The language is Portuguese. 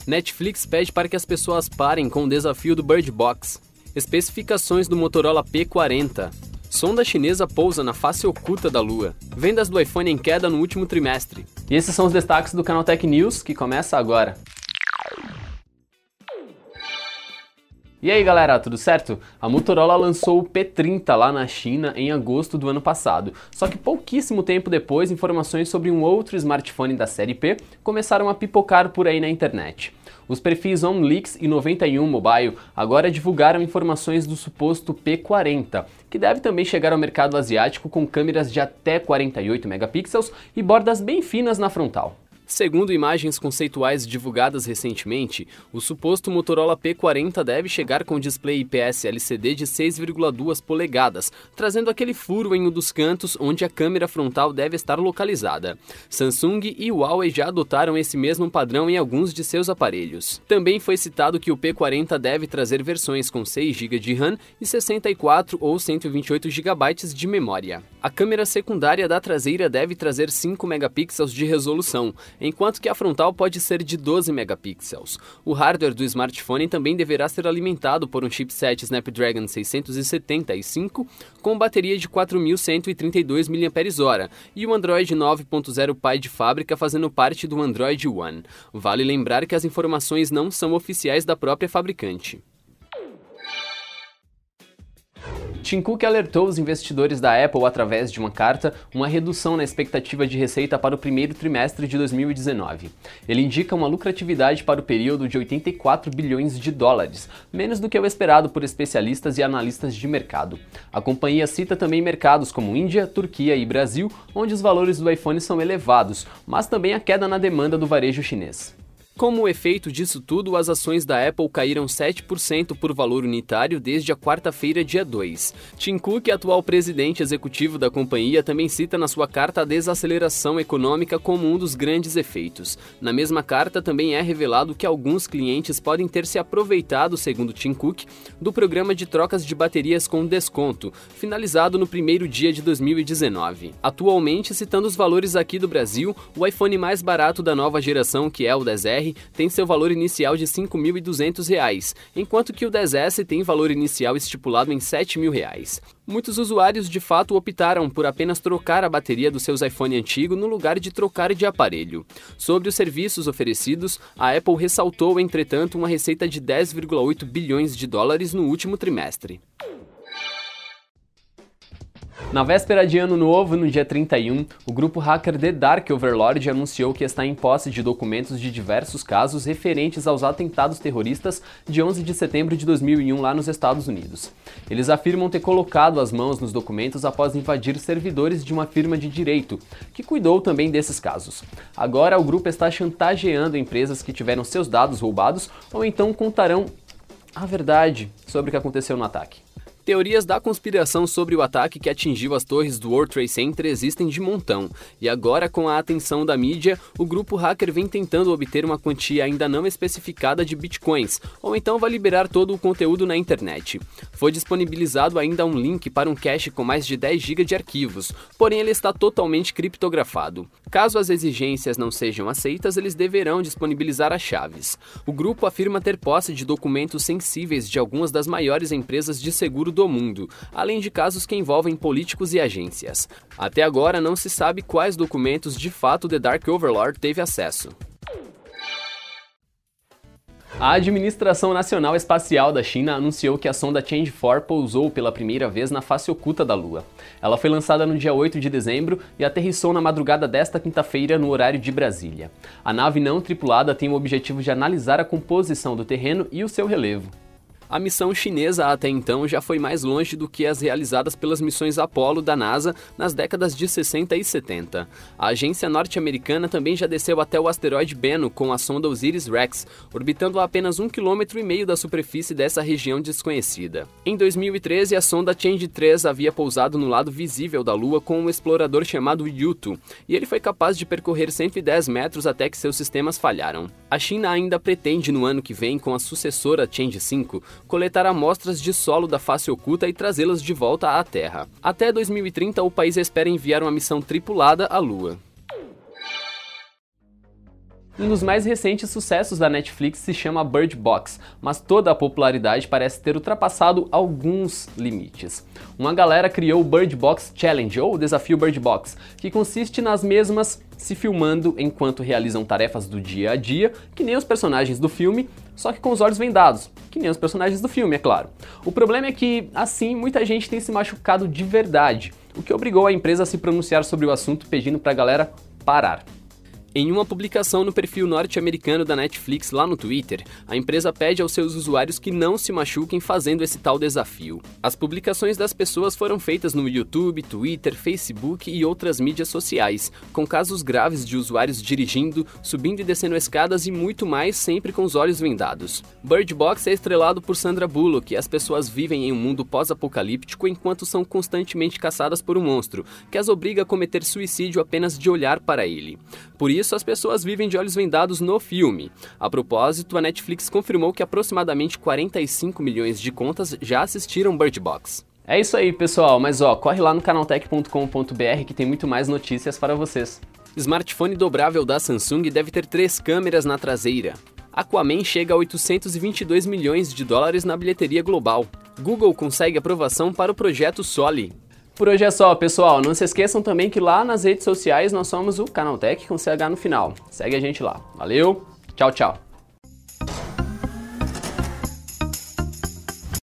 Netflix pede para que as pessoas parem com o desafio do Bird Box. Especificações do Motorola P40. Sonda chinesa pousa na face oculta da Lua. Vendas do iPhone em queda no último trimestre. E esses são os destaques do Canaltech News, que começa agora. E aí galera, tudo certo? A Motorola lançou o P30 lá na China em agosto do ano passado. Só que pouquíssimo tempo depois, informações sobre um outro smartphone da série P começaram a pipocar por aí na internet. Os perfis OnLeaks e 91 Mobile agora divulgaram informações do suposto P40, que deve também chegar ao mercado asiático com câmeras de até 48 megapixels e bordas bem finas na frontal. Segundo imagens conceituais divulgadas recentemente, o suposto Motorola P40 deve chegar com display IPS LCD de 6,2 polegadas, trazendo aquele furo em um dos cantos onde a câmera frontal deve estar localizada. Samsung e Huawei já adotaram esse mesmo padrão em alguns de seus aparelhos. Também foi citado que o P40 deve trazer versões com 6 GB de RAM e 64 ou 128 GB de memória. A câmera secundária da traseira deve trazer 5 megapixels de resolução, enquanto que a frontal pode ser de 12 megapixels. O hardware do smartphone também deverá ser alimentado por um chipset Snapdragon 675 com bateria de 4.132 mAh e o Android 9.0 Pie de fábrica fazendo parte do Android One. Vale lembrar que as informações não são oficiais da própria fabricante. Tim Cook alertou os investidores da Apple através de uma carta uma redução na expectativa de receita para o primeiro trimestre de 2019. Ele indica uma lucratividade para o período de 84 bilhões de dólares, menos do que o esperado por especialistas e analistas de mercado. A companhia cita também mercados como Índia, Turquia e Brasil, onde os valores do iPhone são elevados, mas também a queda na demanda do varejo chinês. Como efeito disso tudo, as ações da Apple caíram 7% por valor unitário desde a quarta-feira, dia 2. Tim Cook, atual presidente executivo da companhia, também cita na sua carta a desaceleração econômica como um dos grandes efeitos. Na mesma carta, também é revelado que alguns clientes podem ter se aproveitado, segundo Tim Cook, do programa de trocas de baterias com desconto, finalizado no primeiro dia de 2019. Atualmente, citando os valores aqui do Brasil, o iPhone mais barato da nova geração, que é o XR, tem seu valor inicial de R$ 5.200, enquanto que o XS tem valor inicial estipulado em R$ 7.000. Muitos usuários de fato optaram por apenas trocar a bateria dos seus iPhone antigo no lugar de trocar de aparelho. Sobre os serviços oferecidos, a Apple ressaltou, entretanto, uma receita de 10,8 bilhões de dólares no último trimestre. Na véspera de Ano Novo, no dia 31, o grupo hacker The Dark Overlord anunciou que está em posse de documentos de diversos casos referentes aos atentados terroristas de 11 de setembro de 2001 lá nos Estados Unidos. Eles afirmam ter colocado as mãos nos documentos após invadir servidores de uma firma de direito, que cuidou também desses casos. Agora, o grupo está chantageando empresas que tiveram seus dados roubados ou então contarão a verdade sobre o que aconteceu no ataque. Teorias da conspiração sobre o ataque que atingiu as torres do World Trade Center existem de montão, e agora, com a atenção da mídia, o grupo hacker vem tentando obter uma quantia ainda não especificada de bitcoins, ou então vai liberar todo o conteúdo na internet. Foi disponibilizado ainda um link para um cache com mais de 10 GB de arquivos, porém ele está totalmente criptografado. Caso as exigências não sejam aceitas, eles deverão disponibilizar as chaves. O grupo afirma ter posse de documentos sensíveis de algumas das maiores empresas de seguro do mundo, além de casos que envolvem políticos e agências. Até agora não se sabe quais documentos de fato The Dark Overlord teve acesso. A Administração Nacional Espacial da China anunciou que a sonda Chang'e-4 pousou pela primeira vez na face oculta da Lua. Ela foi lançada no dia 8 de dezembro e aterrissou na madrugada desta quinta-feira no horário de Brasília. A nave não tripulada tem o objetivo de analisar a composição do terreno e o seu relevo. A missão chinesa até então já foi mais longe do que as realizadas pelas missões Apollo da NASA nas décadas de 60 e 70. A agência norte-americana também já desceu até o asteroide Bennu com a sonda OSIRIS-REx, orbitando a apenas 1,5 km da superfície dessa região desconhecida. Em 2013, a sonda Chang'e-3 havia pousado no lado visível da Lua com um explorador chamado Yutu, e ele foi capaz de percorrer 110 metros até que seus sistemas falharam. A China ainda pretende no ano que vem, com a sucessora Chang'e-5, coletar amostras de solo da face oculta e trazê-las de volta à Terra. Até 2030, o país espera enviar uma missão tripulada à Lua. Um dos mais recentes sucessos da Netflix se chama Bird Box, mas toda a popularidade parece ter ultrapassado alguns limites. Uma galera criou o Bird Box Challenge, ou Desafio Bird Box, que consiste nas mesmas se filmando enquanto realizam tarefas do dia a dia, que nem os personagens do filme, só que com os olhos vendados, que nem os personagens do filme, é claro. O problema é que, assim, muita gente tem se machucado de verdade, o que obrigou a empresa a se pronunciar sobre o assunto pedindo pra galera parar. Em uma publicação no perfil norte-americano da Netflix lá no Twitter, a empresa pede aos seus usuários que não se machuquem fazendo esse tal desafio. As publicações das pessoas foram feitas no YouTube, Twitter, Facebook e outras mídias sociais, com casos graves de usuários dirigindo, subindo e descendo escadas e muito mais, sempre com os olhos vendados. Bird Box é estrelado por Sandra Bullock e as pessoas vivem em um mundo pós-apocalíptico enquanto são constantemente caçadas por um monstro, que as obriga a cometer suicídio apenas de olhar para ele. Por isso, as pessoas vivem de olhos vendados no filme. A propósito, a Netflix confirmou que aproximadamente 45 milhões de contas já assistiram Bird Box. É isso aí, pessoal, mas corre lá no canaltech.com.br que tem muito mais notícias para vocês. Smartphone dobrável da Samsung deve ter 3 câmeras na traseira. Aquaman chega a 822 milhões de dólares na bilheteria global. Google consegue aprovação para o projeto Soli. Por hoje é só, pessoal. Não se esqueçam também que lá nas redes sociais nós somos o Canaltech com CH no final. Segue a gente lá. Valeu, tchau, tchau.